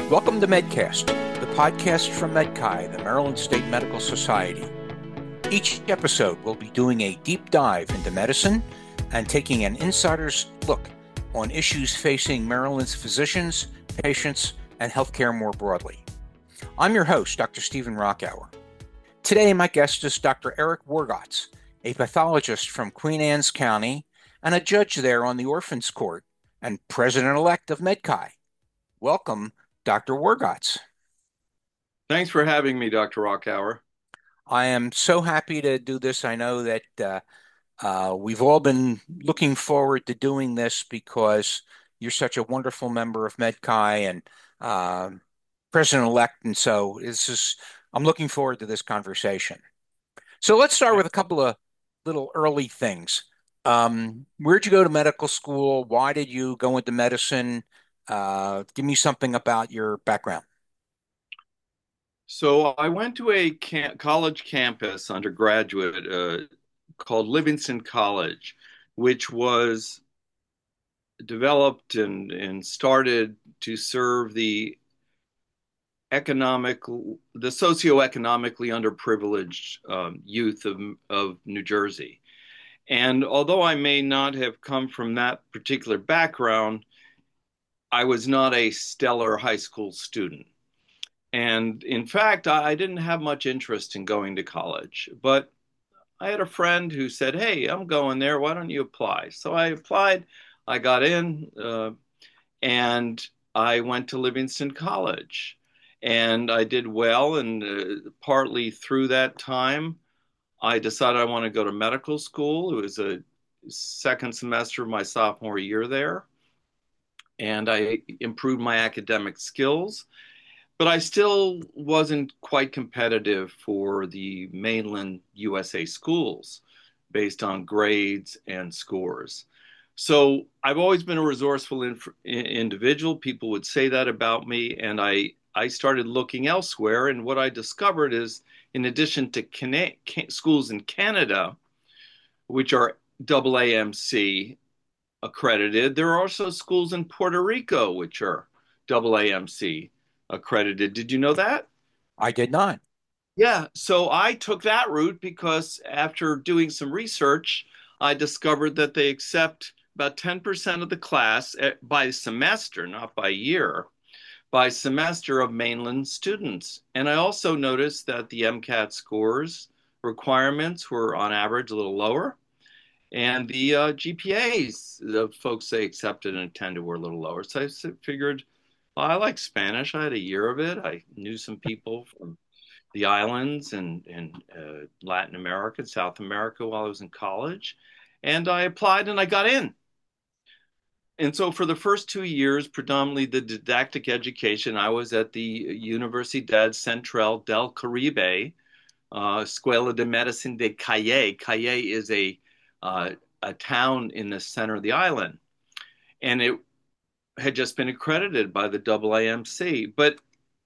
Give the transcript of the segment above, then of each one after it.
Welcome to Medcast, the podcast from MedChi, the Maryland State Medical Society. Each episode will be doing a deep dive into medicine and taking an insider's look on issues facing Maryland's physicians, patients, and healthcare more broadly. I'm your host, Dr. Stephen Rockower. Today, my guest is Dr. Eric Wargotz, a pathologist from Queen Anne's County and a judge there on the Orphans Court and president-elect of MedChi. Welcome, Dr. Wargotz. Thanks for having me, Dr. Rockower. I am so happy to do this. I know that we've all been looking forward to doing this because you're such a wonderful member of MedChi and president-elect, and so I'm looking forward to this conversation. So let's start with a couple of little early things. Where'd you go to medical school? Why did you go into medicine? Give me something about your background. So I went to a college campus undergraduate called Livingston College, which was developed and started to serve the socioeconomically underprivileged youth of New Jersey. And although I may not have come from that particular background, I was not a stellar high school student. And in fact, I didn't have much interest in going to college, but I had a friend who said, "Hey, I'm going there. Why don't you apply?" So I applied, I got in, and I went to Livingston College. And I did well. And partly through that time, I decided I want to go to medical school. It was a second semester of my sophomore year there. And I improved my academic skills. But I still wasn't quite competitive for the mainland USA schools based on grades and scores. So I've always been a resourceful individual. People would say that about me. And I started looking elsewhere. And what I discovered is, in addition to schools in Canada, which are AAMC accredited, there are also schools in Puerto Rico, which are AAMC accredited. Did you know that? I did not. Yeah, so I took that route because after doing some research, I discovered that they accept about 10% of the class by semester, not by year, by semester of mainland students. And I also noticed that the MCAT scores requirements were on average a little lower. And the GPAs, the folks they accepted and attended were a little lower. So I figured, well, I like Spanish. I had a year of it. I knew some people from the islands and Latin America, South America while I was in college. And I applied and I got in. And so for the first 2 years, predominantly the didactic education, I was at the Universidad Central del Caribe, Escuela de Medicine de Calle. Calle is a town in the center of the island. And it had just been accredited by the AAMC. But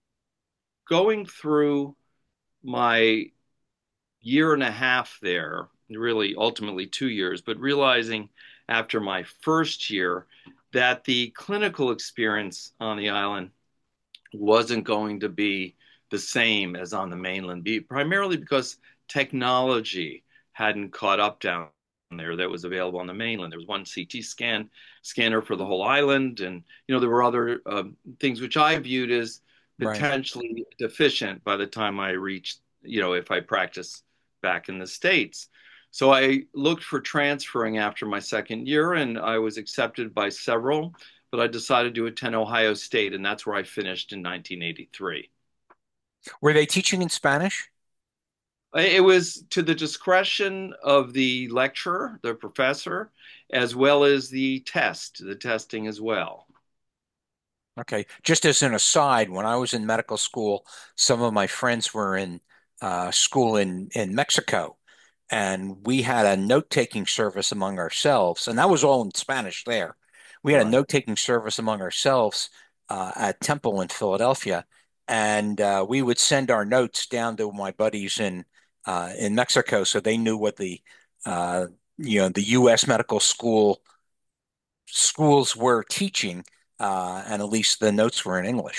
going through my year and a half there, really ultimately 2 years, but realizing after my first year that the clinical experience on the island wasn't going to be the same as on the mainland, primarily because technology hadn't caught up down there that was available on the mainland. There was one CT scanner for the whole island, and there were other things which I viewed as Right. potentially deficient by the time I reached, if I practiced back in the States. So I looked for transferring after my second year, and I was accepted by several, but I decided to attend Ohio State, and that's where I finished in 1983. Were they teaching in Spanish? It was to the discretion of the lecturer, the professor, as well as the testing as well. Okay. Just as an aside, when I was in medical school, some of my friends were in school in Mexico, and we had a note-taking service among ourselves, and that was all in Spanish there. We had a Right. note-taking service among ourselves at Temple in Philadelphia, and we would send our notes down to my buddies in Mexico, so they knew what uh, the U.S. medical schools were teaching, and at least the notes were in English.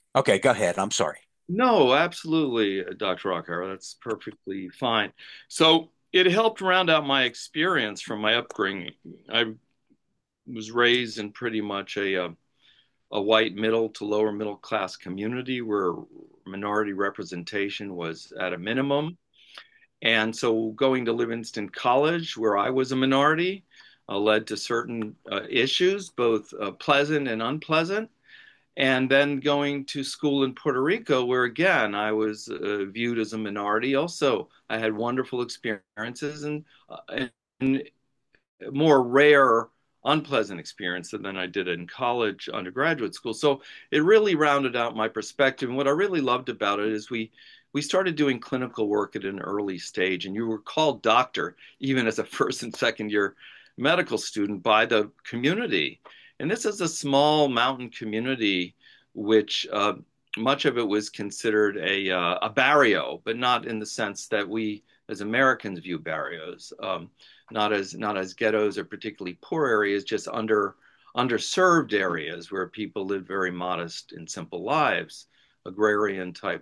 Okay, go ahead. I'm sorry. No, absolutely, Dr. Rockhauer. That's perfectly fine. So it helped round out my experience from my upbringing. I was raised in pretty much a white middle to lower middle class community where minority representation was at a minimum. And so going to Livingston College, where I was a minority, led to certain issues, both pleasant and unpleasant. And then going to school in Puerto Rico, where again I was viewed as a minority. Also, I had wonderful experiences and more rare, unpleasant experience than I did in college, undergraduate school. So it really rounded out my perspective. And what I really loved about it is we started doing clinical work at an early stage, and you were called doctor even as a first and second year medical student by the community. And this is a small mountain community, which much of it was considered a barrio, but not in the sense that we as Americans view barrios. Not as ghettos or particularly poor areas, just underserved areas where people live very modest and simple lives, agrarian type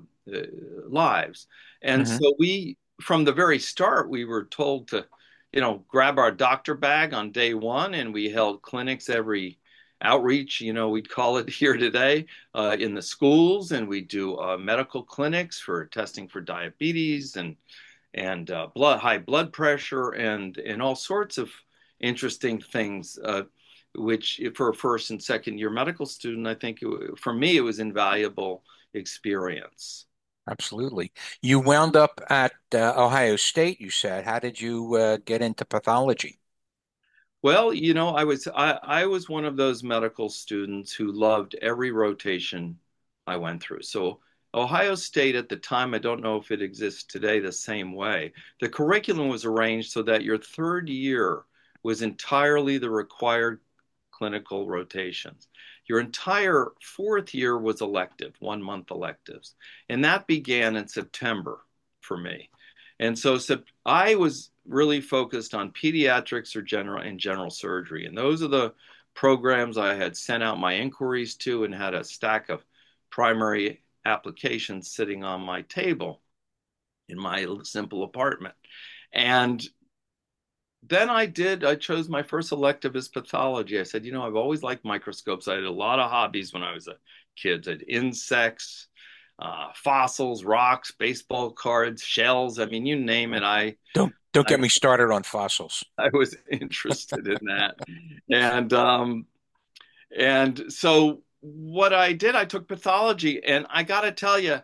lives. And Hmm. so from the very start, we were told to, grab our doctor bag on day one, and we held clinics every outreach, we'd call it here today, in the schools, and we do medical clinics for testing for diabetes and high blood pressure and all sorts of interesting things, which for a first and second year medical student, I think for me it was invaluable experience. Absolutely. You wound up at Ohio State, you said. How did you get into pathology? Well, I was one of those medical students who loved every rotation I went through. So Ohio State at the time, I don't know if it exists today the same way. The curriculum was arranged so that your third year was entirely the required clinical rotations. Your entire fourth year was elective, 1 month electives. And that began in September for me. And so I was really focused on pediatrics or general surgery. And those are the programs I had sent out my inquiries to and had a stack of primary applications sitting on my table in my simple apartment. And then I chose my first elective as pathology. I said, I've always liked microscopes. I had a lot of hobbies when I was a kid. I had insects, fossils, rocks, baseball cards, shells. I mean, you name it. Don't I, get me started on fossils. I was interested in that. And, um, and so what I did, I took pathology, and I got to tell you,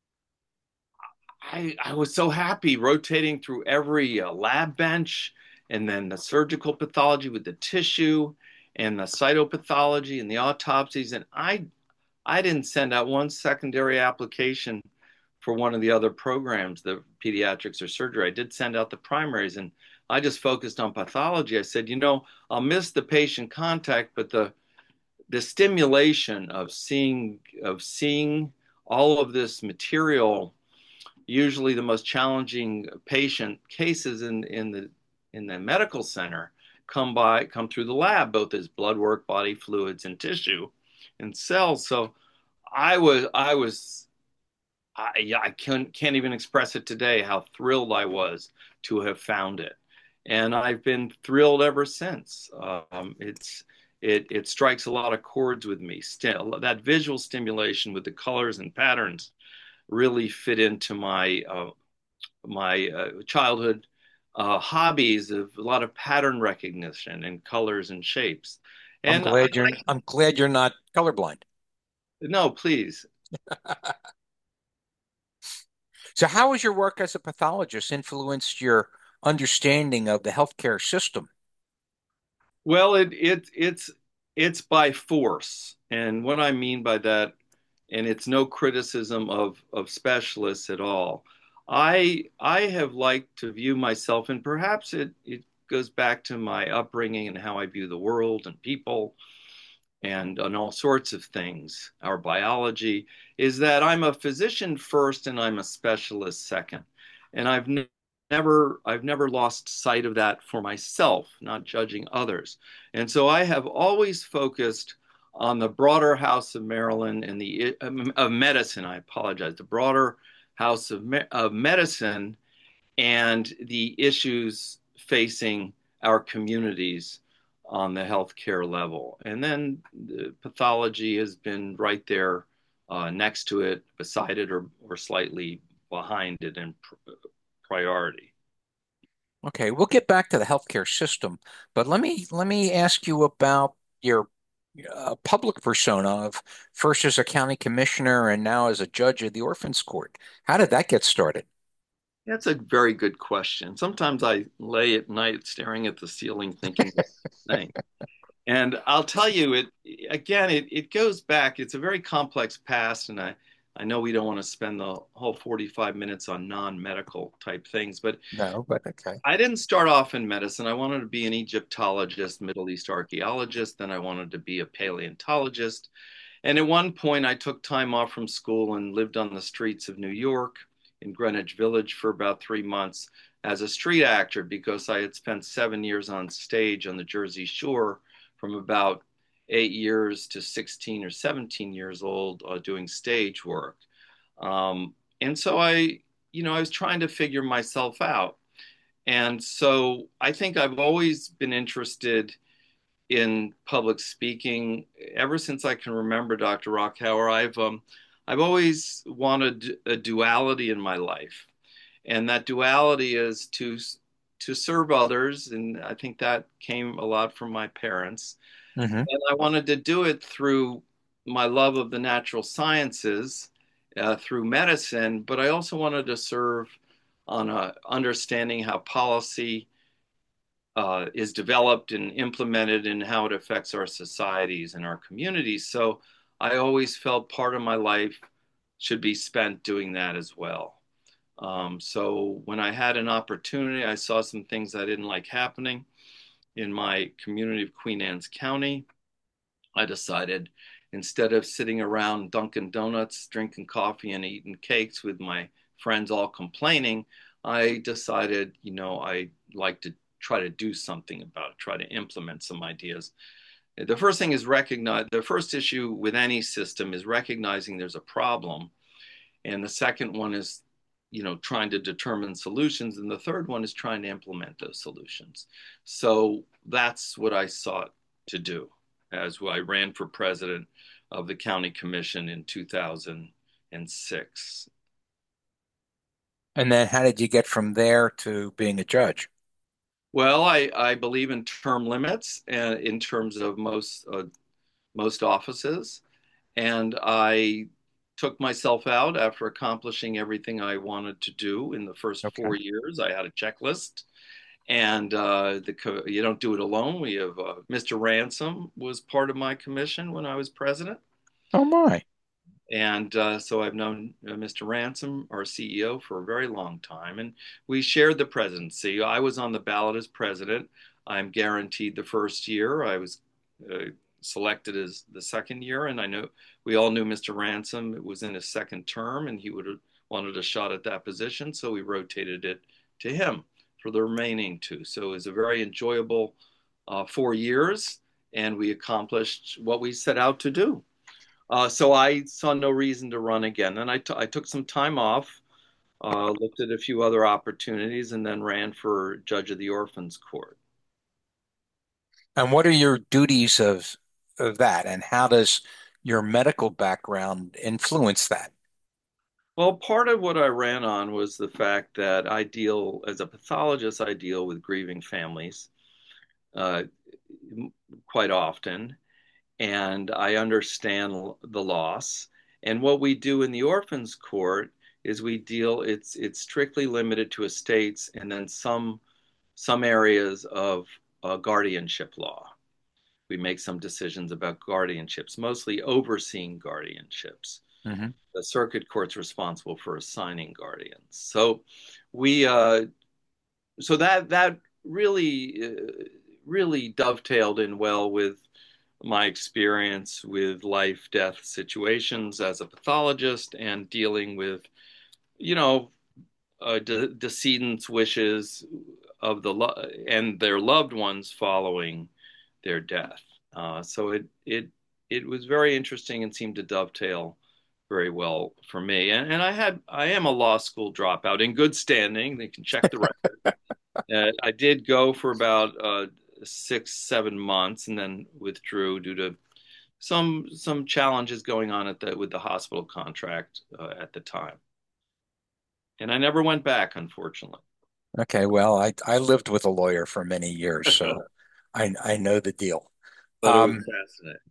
I was so happy rotating through every lab bench and then the surgical pathology with the tissue and the cytopathology and the autopsies. And I didn't send out one secondary application for one of the other programs, the pediatrics or surgery. I did send out the primaries, and I just focused on pathology. I said, I'll miss the patient contact, but the stimulation of seeing all of this material, usually the most challenging patient cases in the medical center, come through the lab, both as blood work, body fluids, and tissue and cells. So I can't even express it today how thrilled I was to have found it, and I've been thrilled ever since. It strikes a lot of chords with me. Still, that visual stimulation with the colors and patterns really fit into my childhood hobbies of a lot of pattern recognition and colors and shapes. I'm And glad you're not colorblind. no, please. So how has your work as a pathologist influenced your understanding of the healthcare system? Well, it's by force, and what I mean by that, and it's no criticism of specialists at all. I have liked to view myself, and perhaps it goes back to my upbringing and how I view the world and people and on all sorts of things, our biology, is that I'm a physician first and I'm a specialist second. And I've never lost sight of that for myself, not judging others. And so I have always focused on the broader House of Maryland and the of medicine. I apologize. The broader House of Medicine and the issues facing our communities on the healthcare level. And then the pathology has been right there next to it, beside it, or slightly behind it in priority. Okay, we'll get back to the healthcare system, but let me ask you about your public persona of first as a county commissioner and now as a judge of the Orphans Court. How did that get started? That's a very good question. Sometimes I lay at night staring at the ceiling thinking the same thing. And I'll tell you, it goes back. It's a very complex past, and I know we don't want to spend the whole 45 minutes on non-medical type things, but No, but okay. I didn't start off in medicine. I wanted to be an Egyptologist, Middle East archaeologist, then I wanted to be a paleontologist. And at one point, I took time off from school and lived on the streets of New York in Greenwich Village for about 3 months as a street actor because I had spent 7 years on stage on the Jersey Shore from about 8 years to 16 or 17 years old doing stage work. And so I was trying to figure myself out. And so I think I've always been interested in public speaking ever since I can remember, Dr. Rockhauer. I've always wanted a duality in my life, and that duality is to serve others, and I think that came a lot from my parents. Hmm. And I wanted to do it through my love of the natural sciences, through medicine, but I also wanted to serve on understanding how policy is developed and implemented and how it affects our societies and our communities. So I always felt part of my life should be spent doing that as well. So when I had an opportunity, I saw some things I didn't like happening in my community of Queen Anne's County. I decided instead of sitting around Dunkin' Donuts, drinking coffee and eating cakes with my friends all complaining, I decided, I'd like to try to do something about it, try to implement some ideas. The first thing is recognize the first issue with any system is recognizing there's a problem. And the second one is, trying to determine solutions. And the third one is trying to implement those solutions. So that's what I sought to do as I ran for president of the county commission in 2006. And then how did you get from there to being a judge? Well, I believe in term limits and in terms of most offices. And I took myself out after accomplishing everything I wanted to do in the first Okay. 4 years. I had a checklist, and you don't do it alone. We have Mr. Ransom was part of my commission when I was president. Oh my. And so I've known Mr. Ransom, our CEO, for a very long time. And we shared the presidency. I was on the ballot as president. I'm guaranteed the first year. I was selected as the second year. And I know we all knew Mr. Ransom. It was in his second term, and he would have wanted a shot at that position. So we rotated it to him for the remaining two. So it was a very enjoyable 4 years, and we accomplished what we set out to do. So I saw no reason to run again. And I took some time off, looked at a few other opportunities, and then ran for judge of the Orphans Court. And what are your duties of that? And how does your medical background influence that? Well, part of what I ran on was the fact that as a pathologist, I deal with grieving families uh, quite often, and I understand the loss. And what we do in the Orphans Court is it's strictly limited to estates and then some areas of guardianship law. We make some decisions about guardianships, mostly overseeing guardianships. Hmm. The circuit court's responsible for assigning guardians. So that really really dovetailed in well with my experience with life death situations as a pathologist and dealing with you know decedents' wishes and their loved ones following their death. So it it was very interesting and seemed to dovetail very well for me. And I am a law school dropout in good standing. They can check the record. I did go for about 6, 7 months and then withdrew due to some challenges going on with the hospital contract at the time. And I never went back, unfortunately. Okay, well, I lived with a lawyer for many years, so I know the deal. But it was Um, fascinating.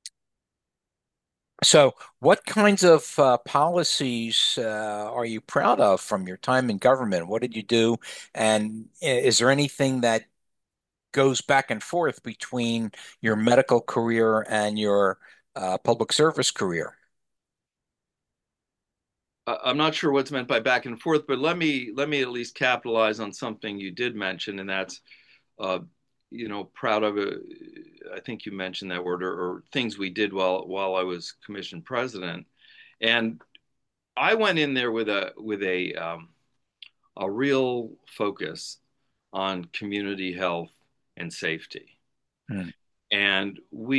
so what kinds of policies are you proud of from your time in government? What did you do? And is there anything that goes back and forth between your medical career and your public service career? I'm not sure what's meant by back and forth, but let me at least capitalize on something you did mention, and that's uh, proud of it. I think you mentioned that word, or things we did while I was commission president, and I went in there with a real focus on community health and safety. Hmm. And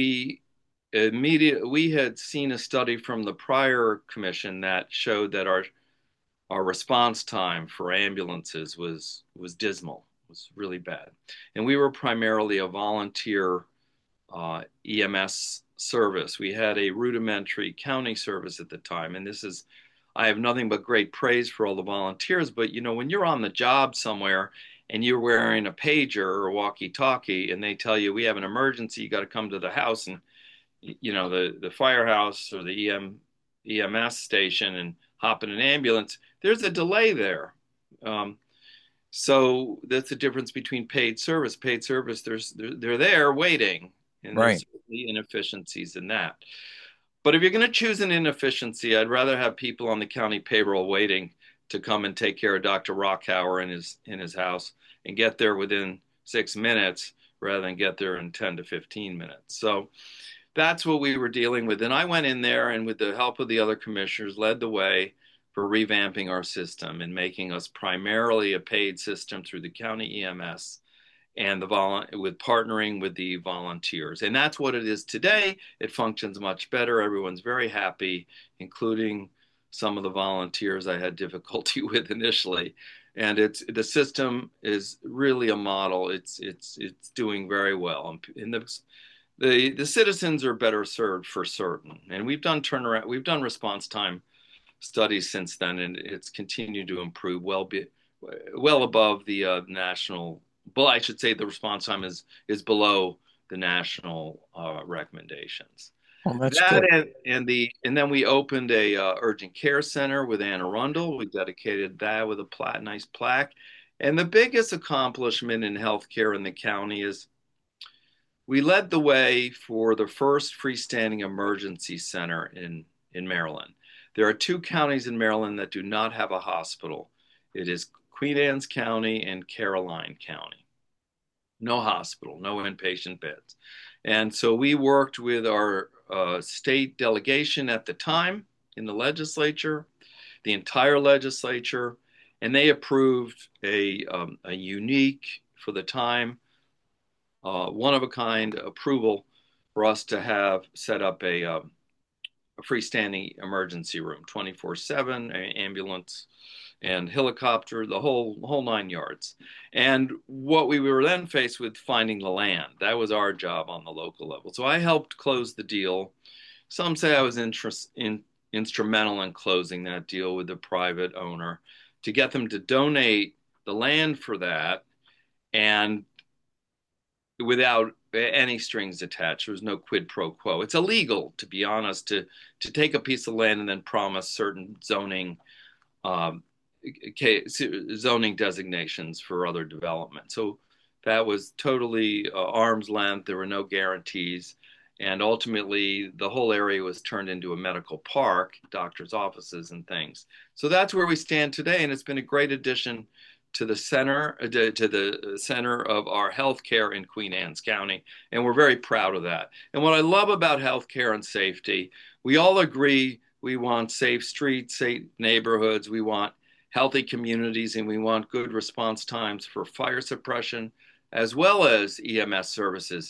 we had seen a study from the prior commission that showed that our response time for ambulances was dismal, was really bad. And we were primarily a volunteer EMS service. We had a rudimentary county service at the time, and I have nothing but great praise for all the volunteers. But when you're on the job somewhere and you're wearing a pager or a walkie-talkie, and they tell you we have an emergency, you got to come to the house, and the firehouse or the EMS station, and hop in an ambulance. There's a delay there. Um, so that's the difference between paid service. Paid service, they're there waiting, and there's Right. certainly inefficiencies in that. But if you're going to choose an inefficiency, I'd rather have people on the county payroll waiting to come and take care of Dr. Rockhauer in his house and get there within 6 minutes rather than get there in 10 to 15 minutes. So that's what we were dealing with. And I went in there and, with the help of the other commissioners, led the way for revamping our system and making us primarily a paid system through the county EMS and with partnering with the volunteers. And that's what it is today. It functions much better. Everyone's very happy, including some of the volunteers I had difficulty with initially. And the system is really a model. It's doing very well. And the citizens are better served for certain. And we've done response time studies since then, and it's continued to improve well above the national. Well, I should say the response time is below the national recommendations. Well, that's That good. and then we opened a urgent care center with Anne Arundel. We dedicated that with a nice plaque. And the biggest accomplishment in healthcare in the county is we led the way for the first freestanding emergency center in Maryland. There are two counties in Maryland that do not have a hospital. It is Queen Anne's County and Caroline County. No hospital, no inpatient beds. And so we worked with our state delegation at the time in the legislature, the entire legislature, and they approved a unique, for the time, one of a kind approval for us to have set up a freestanding emergency room, 24/7, ambulance and helicopter, the whole 9 yards. And what we were then faced with, finding the land. That was our job on the local level. So I helped close the deal. Some say I was instrumental in closing that deal with the private owner to get them to donate the land for that, and without any strings attached. There's no quid pro quo. It's illegal, to be honest, to take a piece of land and then promise certain um, zoning designations for other development. So that was totally arm's length. There were no guarantees. And ultimately, the whole area was turned into a medical park, doctors' offices and things. So that's where we stand today. And it's been a great addition to the center of our healthcare in Queen Anne's County. And we're very proud of that. And what I love about healthcare and safety, we all agree we want safe streets, safe neighborhoods, we want healthy communities, and we want good response times for fire suppression as well as EMS services.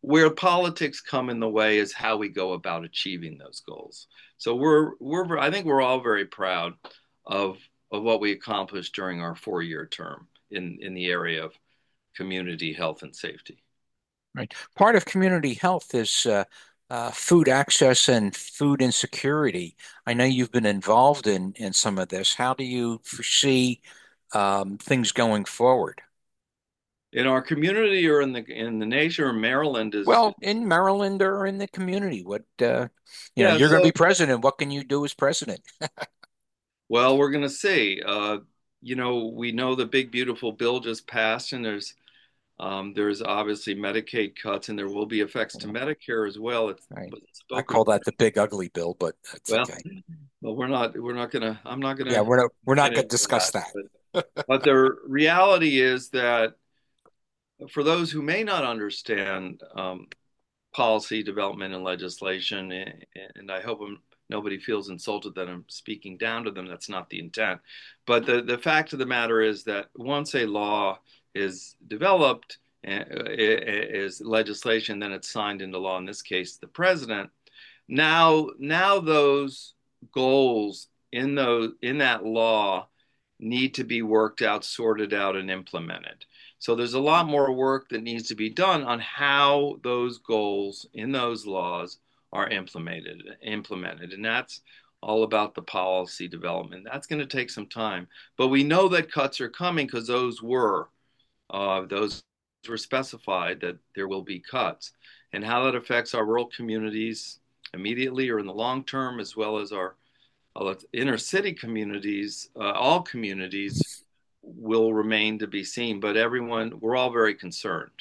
Where politics come in the way is how we go about achieving those goals. So I think we're all very proud of what we accomplished during our 4-year term in the area of community health and safety. Right. Part of community health is food access and food insecurity. I know you've been involved in some of this. How do you foresee things going forward? In our community or in the nation or Maryland is Well, in Maryland or in the community, yeah. you're going to So be president. What can you do as president? well, we're going to see. We know the big beautiful bill just passed, and there's obviously Medicaid cuts, and there will be effects to Medicare as well. It's Right. I spoken. call that the big ugly bill, but that's Well, okay. well, I'm not Yeah, gonna we're not get going to into discuss that. that. But the reality is that for those who may not understand policy development and legislation, and I hope nobody feels insulted that I'm speaking down to them. That's not the intent. But the fact of the matter is that once a law is developed, is legislation, then it's signed into law. In this case, the president. Now those goals in that law need to be worked out, sorted out, and implemented. So there's a lot more work that needs to be done on how those goals in those laws are implemented. And that's all about the policy development. That's going to take some time. But we know that cuts are coming because those were specified that there will be cuts. And how that affects our rural communities immediately or in the long term, as well as our inner city communities, all communities will remain to be seen. But we're all very concerned.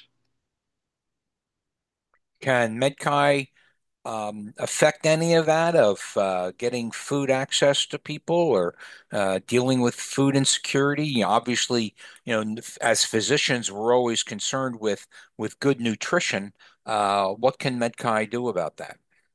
Can Medkai affect any of that of getting food access to people or dealing with food insecurity? Obviously, as physicians, we're always concerned with good nutrition. What can Medkai do about that?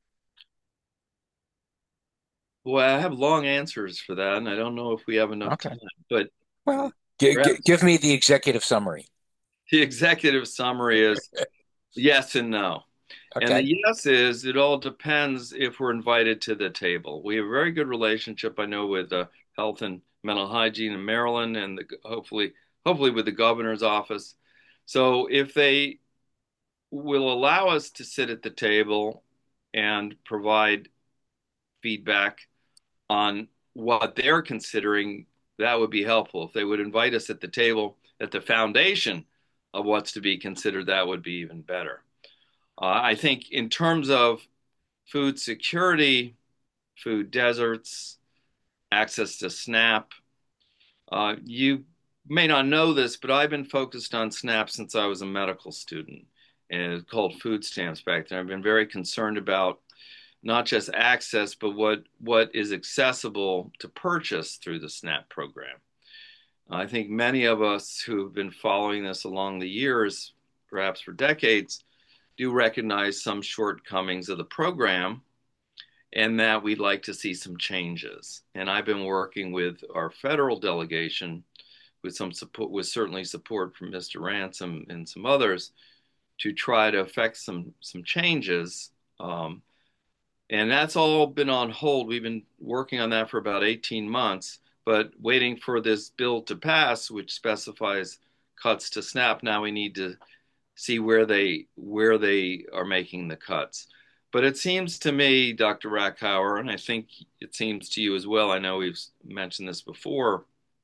Well, I have long answers for that, and I don't know if we have enough Okay. time, but Well, perhaps give me the executive summary. the executive summary is yes and no. And the Okay. yes is it all depends if we're invited to the table. We have a very good relationship, I know, with health and mental hygiene in Maryland, and hopefully with the governor's office. So if they will allow us to sit at the table and provide feedback on what they're considering, that would be helpful. If they would invite us at the table at the foundation of what's to be considered, that would be even better. I think in terms of food security, food deserts, access to SNAP, you may not know this, but I've been focused on SNAP since I was a medical student, and it's called food stamps back then. I've been very concerned about not just access, but what is accessible to purchase through the SNAP program. I think many of us who have been following this along the years, perhaps for decades, do recognize some shortcomings of the program and that we'd like to see some changes. And I've been working with our federal delegation with some support, with certainly support from Mr. Ransom and some others, to try to affect some changes. And that's all been on hold. We've been working on that for about 18 months, but waiting for this bill to pass, which specifies cuts to SNAP. Now we need to see where they are making the cuts. But it seems to me, Dr. Rackhauer, and I think it seems to you as well, I know we've mentioned this before,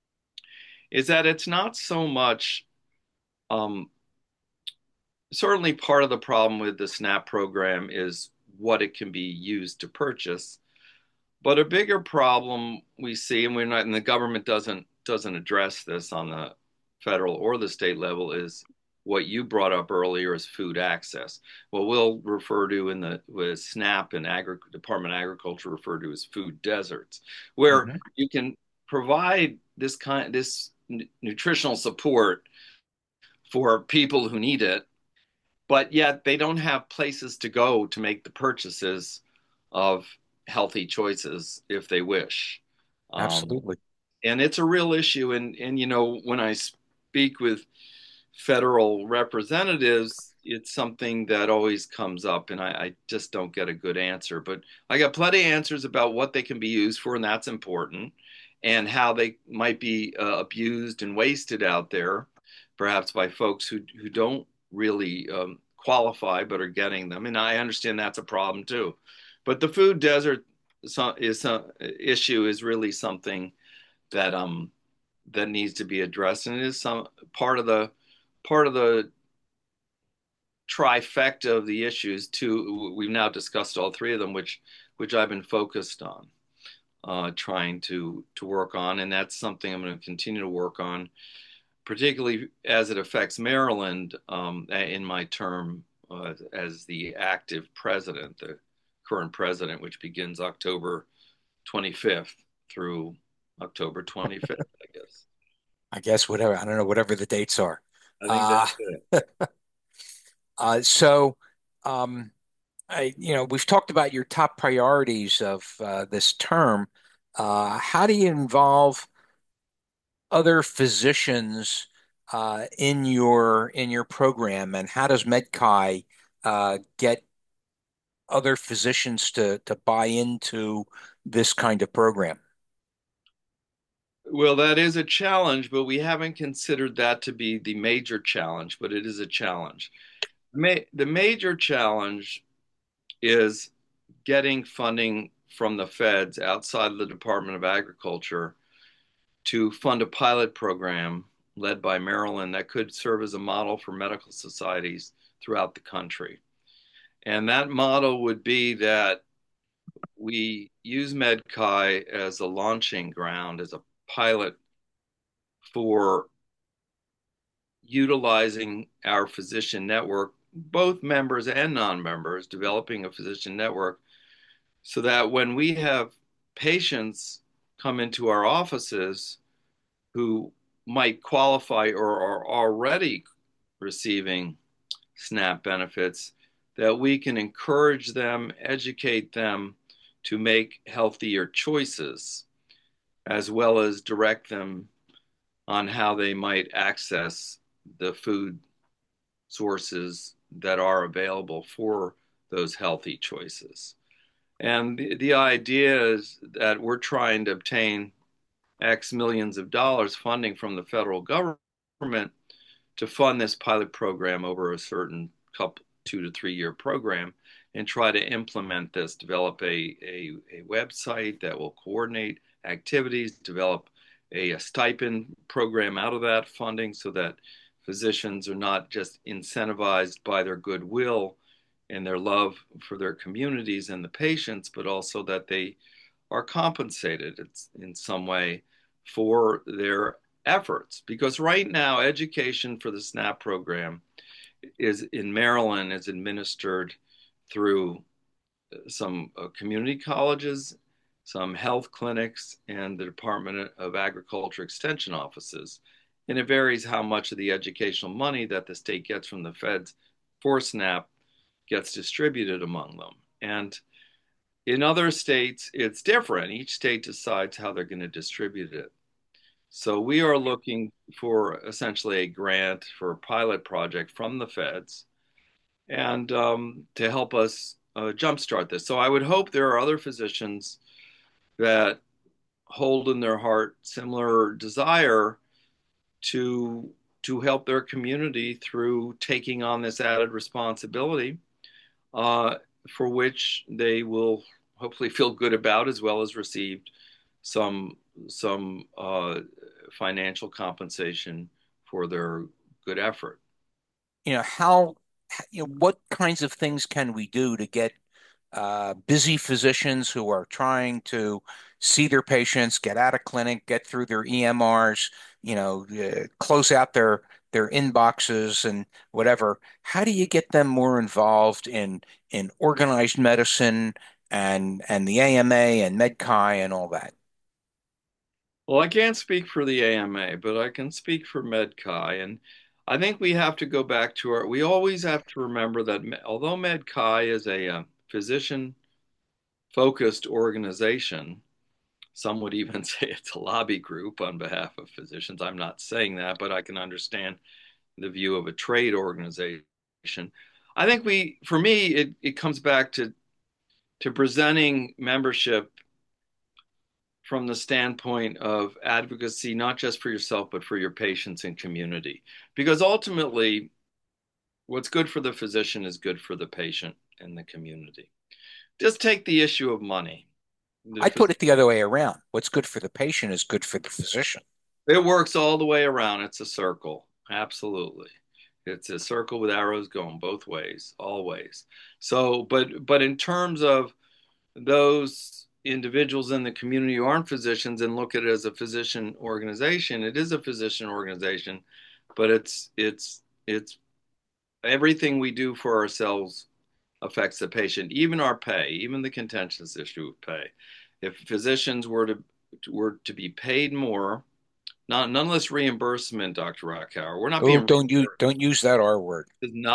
is that it's not so much, um, certainly part of the problem with the SNAP program is what it can be used to purchase. But a bigger problem we see, and and the government doesn't address this on the federal or the state level, is what you brought up earlier as food access. What we'll refer to in the with SNAP and Department of Agriculture refer to as food deserts, where Hmm. you can provide this nutritional support for people who need it, but yet they don't have places to go to make the purchases of healthy choices if they wish. Um, Absolutely. and it's a real issue. And when I speak with federal representatives, it's something that always comes up, and I just don't get a good answer. But I got plenty of answers about what they can be used for, and that's important, and how they might be abused and wasted out there, perhaps by folks who don't really qualify but are getting them. And I understand that's a problem too. But the food desert issue is really something that that needs to be addressed, and it is some part of the trifecta of the issues. Two, we've now discussed all three of them, which I've been focused on, trying to work on, and that's something I'm going to continue to work on, particularly as it affects Maryland in my term as the active president, the current president, which begins October 25th through October 25th, I guess. I guess whatever, I don't know, whatever the dates are. I think Uh, that's it. so, we've talked about your top priorities of this term. How do you involve other physicians in your program, and how does MedChi get other physicians to buy into this kind of program? Well, that is a challenge, but we haven't considered that to be the major challenge, but it is a challenge. The major challenge is getting funding from the feds outside of the Department of Agriculture to fund a pilot program led by Maryland that could serve as a model for medical societies throughout the country. And that model would be that we use MedChi as a launching ground, as a pilot for utilizing our physician network, both members and non-members, developing a physician network so that when we have patients come into our offices who might qualify or are already receiving SNAP benefits, that we can encourage them, educate them to make healthier choices, as well as direct them on how they might access the food sources that are available for those healthy choices. And the idea is that we're trying to obtain X millions of dollars funding from the federal government to fund this pilot program over a certain couple 2 to 3 year program, and try to implement this, develop a website that will coordinate activities, develop a stipend program out of that funding so that physicians are not just incentivized by their goodwill and their love for their communities and the patients, but also that they are compensated in some way for their efforts. Because right now, education for the SNAP program is in Maryland is administered through some community colleges, some health clinics, and the Department of Agriculture extension offices. And it varies how much of the educational money that the state gets from the feds for SNAP gets distributed among them. And in other states, it's different. Each state decides how they're going to distribute it. So we are looking for essentially a grant for a pilot project from the feds and to help us jumpstart this. So I would hope there are other physicians that hold in their heart similar desire to help their community through taking on this added responsibility, uh, for which they will hopefully feel good about, as well as received some financial compensation for their good effort. How, what kinds of things can we do to get busy physicians who are trying to see their patients, get out of clinic, get through their EMRs, close out their inboxes and whatever. How do you get them more involved in organized medicine and the AMA and MedChi and all that? Well, I can't speak for the AMA, but I can speak for MedChi. And I think we have to go back to we always have to remember that although MedChi is a physician focused organization, some would even say it's a lobby group on behalf of physicians. I'm not saying that, but I can understand the view of a trade organization. I think for me, it comes back to presenting membership from the standpoint of advocacy, not just for yourself, but for your patients and community. Because ultimately, what's good for the physician is good for the patient and the community. Just take the issue of money. I put it the other way around. What's good for the patient is good for the physician. It works all the way around. It's a circle. Absolutely. It's a circle with arrows going both ways, always. So, but in terms of those individuals in the community who aren't physicians and look at it as a physician organization, it is a physician organization, but it's everything we do for ourselves affects the patient, even our pay, even the contentious issue of pay. If physicians were to be paid more, none of this reimbursement, Dr. Rockhauer. We're not Oh, being don't use that R word.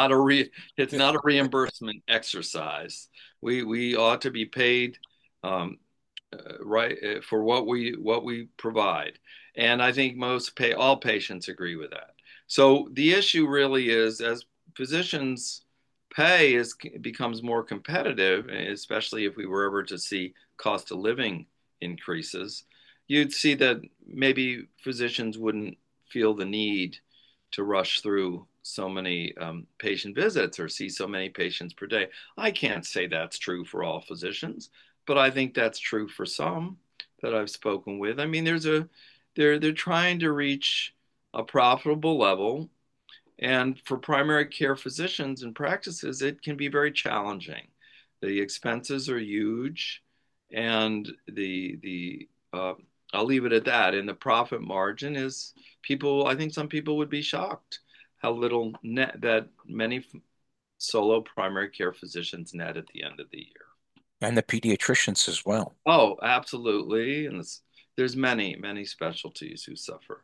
it's not a reimbursement exercise. We ought to be paid um, right for what we provide, and I think all patients agree with that. So the issue really is as physicians pay becomes more competitive, especially if we were ever to see cost of living increases, you'd see that maybe physicians wouldn't feel the need to rush through so many patient visits or see so many patients per day. I can't say that's true for all physicians, but I think that's true for some that I've spoken with. I mean, they're trying to reach a profitable level, and for primary care physicians and practices, it can be very challenging. The expenses are huge, and the I'll leave it at that. And the profit margin is I think some people would be shocked how little net that many solo primary care physicians net at the end of the year. And the pediatricians as well. Oh, absolutely. And there's many specialties who suffer.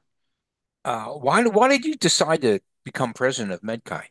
Why did you decide to become president of MedChi?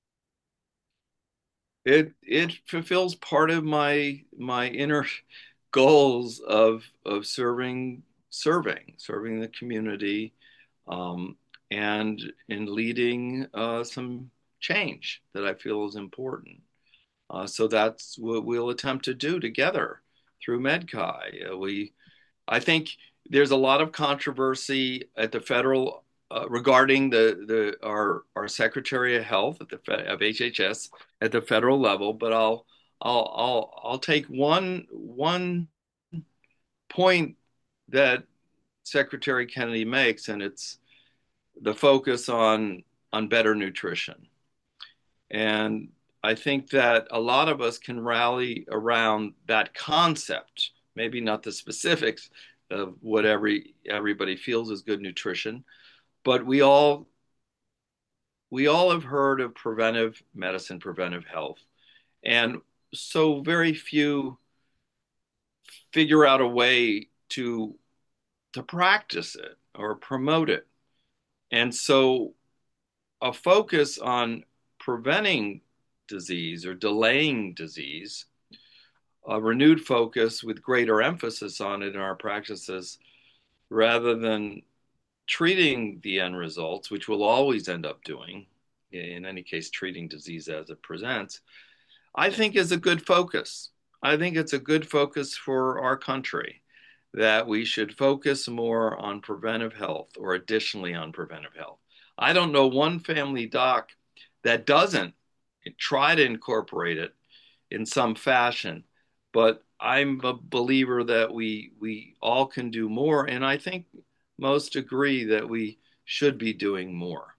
It fulfills part of my inner goals of serving the community, um, and in leading some change that I feel is important. So that's what we'll attempt to do together through MedChi. I think there's a lot of controversy at the federal regarding our Secretary of Health of HHS at the federal level, but I'll take one point that Secretary Kennedy makes, and it's the focus on better nutrition. And I think that a lot of us can rally around that concept, maybe not the specifics of what everybody feels is good nutrition, but we all have heard of preventive medicine, preventive health, and so very few figure out a way to practice it or promote it. And so a focus on preventing disease or delaying disease, a renewed focus with greater emphasis on it in our practices rather than treating the end results, which we'll always end up doing, in any case, treating disease as it presents, I think is a good focus. I think it's a good focus for our country that we should focus more on preventive health or additionally on preventive health. I don't know one family doc that doesn't try to incorporate it in some fashion, but I'm a believer that we all can do more, and I think most agree that we should be doing more.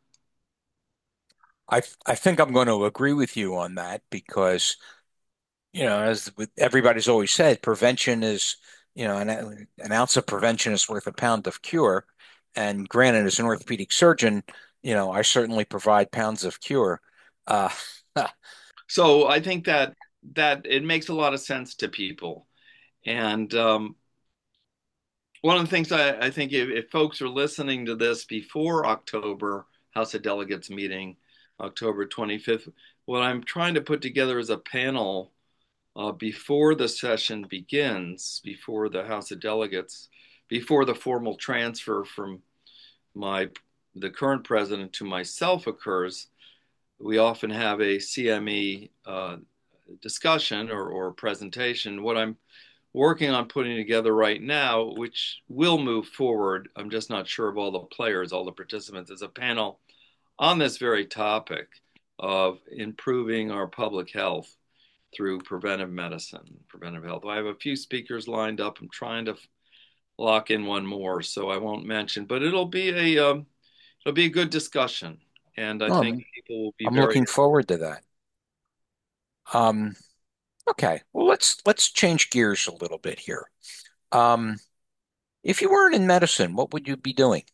I think I'm going to agree with you on that because, as everybody's always said, prevention is, an ounce of prevention is worth a pound of cure. And granted, as an orthopedic surgeon, I certainly provide pounds of cure. Uh, So I think that it makes a lot of sense to people. And one of the things I think if folks are listening to this before October House of Delegates meeting, October 25th, what I'm trying to put together is a panel before the session begins, before the House of Delegates, before the formal transfer from the current president to myself occurs, we often have a CME discussion or presentation. What I'm working on putting together right now, which will move forward, I'm just not sure of all the players, all the participants, is a panel on this very topic of improving our public health through preventive medicine, preventive health. I have a few speakers lined up. I'm trying to lock in one more, so I won't mention, but it'll be a good discussion, and I think Um, people will be I'm very. looking forward to that. Um, okay, well, let's change gears a little bit here. Um, if you weren't in medicine, what would you be doing?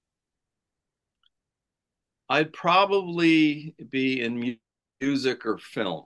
I'd probably be in music or film.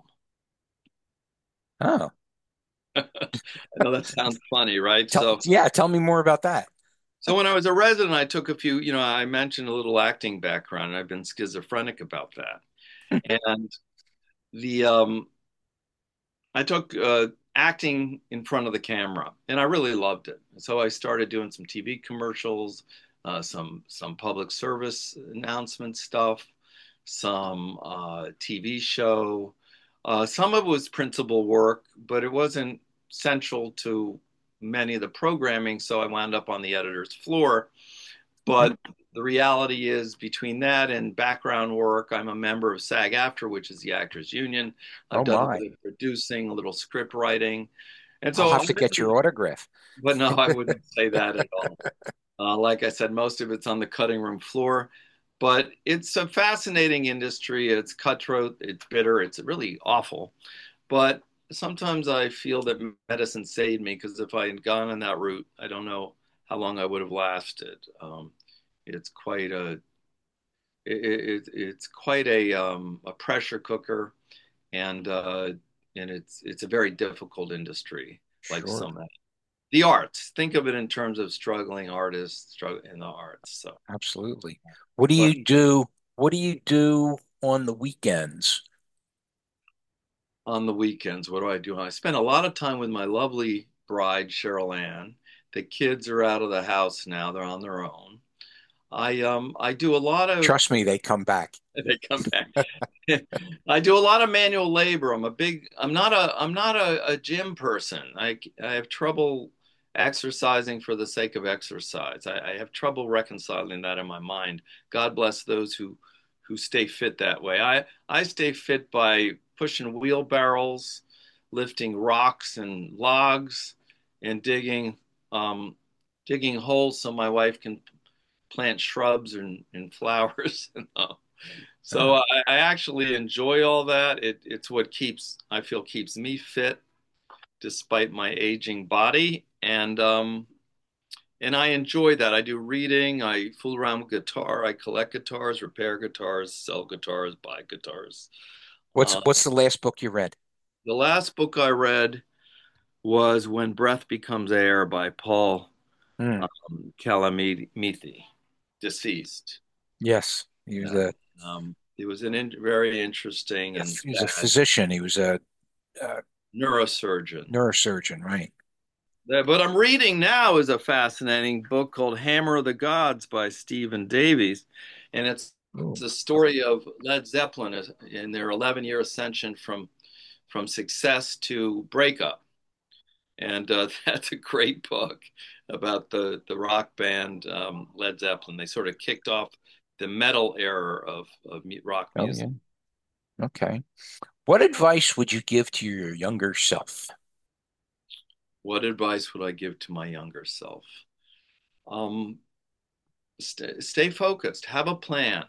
Oh, I know that sounds funny, right? tell me more about that. So when I was a resident, I took a few. I mentioned a little acting background, and I've been schizophrenic about that. And the I took acting in front of the camera, and I really loved it. So I started doing some TV commercials, some public service announcement stuff, some TV show. Some of it was principal work, but it wasn't central to many of the programming. So I wound up on the editor's floor. But the reality is, between that and background work, I'm a member of SAG-AFTRA, which is the Actors Union. Oh I've done a my, little producing, a little script writing. And I'll so, have to get your autograph. but no, I wouldn't say that at all. Like I said, most of it's on the cutting room floor, but it's a fascinating industry. It's cutthroat, it's bitter, it's really awful. But sometimes I feel that medicine saved me because if I had gone on that route, I don't know how long I would have lasted. It's quite it's quite a pressure cooker, and it's a very difficult industry, like Sure, some the arts. Think of it in terms of struggling artists, struggle in the arts. So, absolutely. What do but you do? What do you do on the weekends? on the weekends, what do I do? I spend a lot of time with my lovely bride, Cheryl Ann. The kids are out of the house now; they're on their own. I do a lot of Trust me, they come back. they come back. I do a lot of manual labor. I'm not a gym person. I have trouble exercising for the sake of exercise. I have trouble reconciling that in my mind. God bless those who stay fit that way. I stay fit by pushing wheelbarrows, lifting rocks and logs, and um, digging holes so my wife can plant shrubs and flowers. So Ah, I actually enjoy all that. It's what I feel keeps me fit despite my aging body. And I enjoy that. I do reading, I fool around with guitar, I collect guitars, repair guitars, sell guitars, buy guitars. Uh, what's the last book you read? the last book I read was When Breath Becomes Air by Paul Hmm. Kalamithi, deceased. Yes, he was Yeah. a It was very interesting and he was a sad physician. He was a neurosurgeon. neurosurgeon, right? But I'm reading now is a fascinating book called Hammer of the Gods by Stephen Davies. And it's Ooh. the story of Led Zeppelin in their 11-year ascension from success to breakup. And that's a great book about the rock band Led Zeppelin. They sort of kicked off the metal era of rock Oh music. yeah. Okay. What advice would you give to your younger self? What advice would I give to my younger self? Um, stay focused, have a plan.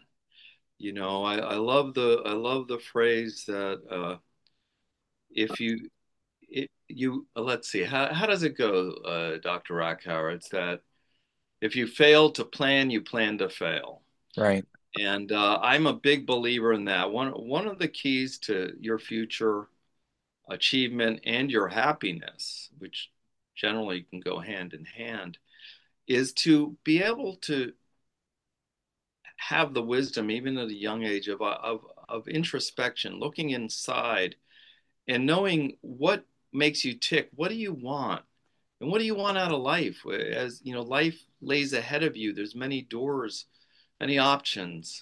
I love the phrase that if you you let's see how does it go, Dr. Rockhauer? It's that if you fail to plan, you plan to fail. Right. And I'm a big believer in that. One of the keys to your future achievement and your happiness, which generally can go hand in hand, is to be able to have the wisdom, even at a young age, of introspection, looking inside and knowing what makes you tick. What do you want? And what do you want out of life? As you know, life lays ahead of you. There's many doors, many options.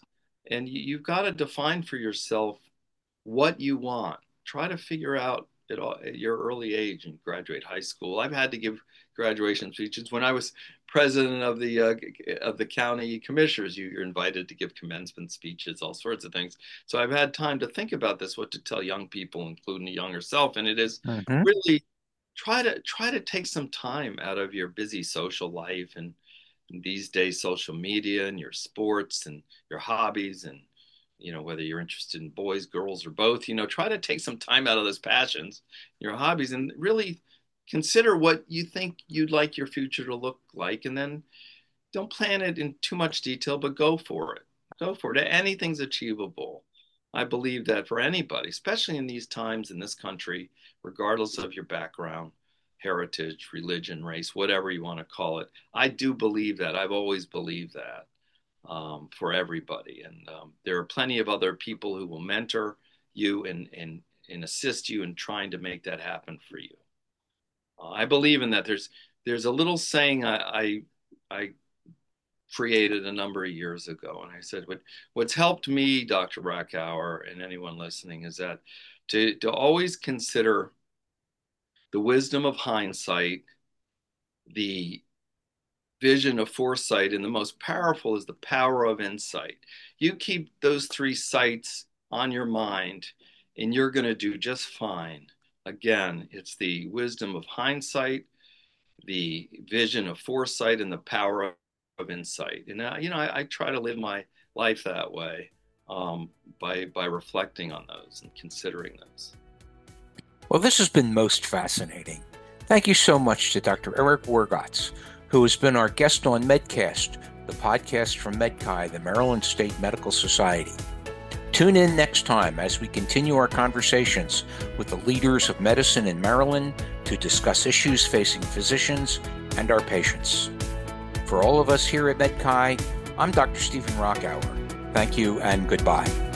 And you've got to define for yourself what you want. Try to figure out at your early age and graduate high school. I've had to give graduation speeches when I was president of the county commissioners. You're invited to give commencement speeches, all sorts of things. So I've had time to think about this, what to tell young people, including the younger self. And it is really try to take some time out of your busy social life and these days social media and your sports and your hobbies and whether you're interested in boys, girls, or both, try to take some time out of those passions, your hobbies, and really consider what you think you'd like your future to look like. And then don't plan it in too much detail, but go for it. Go for it. Anything's achievable. I believe that for anybody, especially in these times in this country, regardless of your background, heritage, religion, race, whatever you want to call it. I do believe that. I've always believed that. For everybody. And there are plenty of other people who will mentor you and assist you in trying to make that happen for you. I believe in that. There's a little saying I created a number of years ago, and I said what's helped me, Dr. Brachauer, and anyone listening, is that to always consider the wisdom of hindsight, the vision of foresight, and the most powerful is the power of insight. You keep those three sights on your mind and you're going to do just fine. Again, it's the wisdom of hindsight, the vision of foresight, and the power of insight. And I try to live my life that way, by reflecting on those and considering those. Well, this has been most fascinating. Thank you so much to Dr. Eric Wargatz, who has been our guest on Medcast, the podcast from MedChi, the Maryland State Medical Society. Tune in next time as we continue our conversations with the leaders of medicine in Maryland to discuss issues facing physicians and our patients. For all of us here at MedChi, I'm Dr. Stephen Brachauer. Thank you and goodbye.